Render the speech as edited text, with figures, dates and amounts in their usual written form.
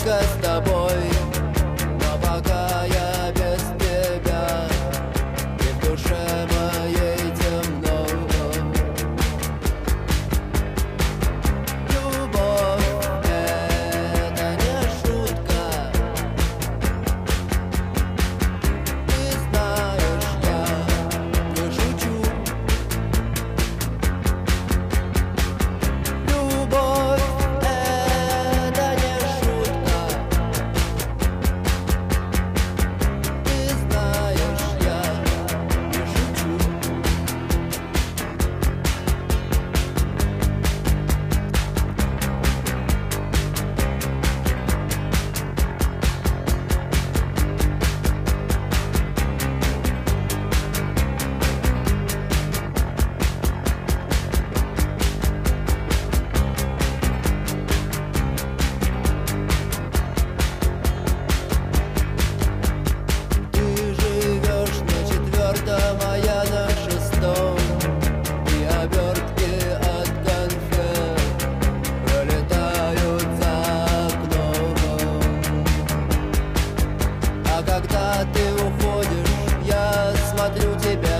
только с тобой. Но пока я без тебя, и в душе моей темно. Любовь — это не шутка. Ты знаешь, я не шучу. Любовь — это не шутка. Ты знаешь, я не шучу. Ты живешь на четвертом, а я на шестом, и обертки от конфет пролетают за окном. А когда ты уходишь, я смотрю тебя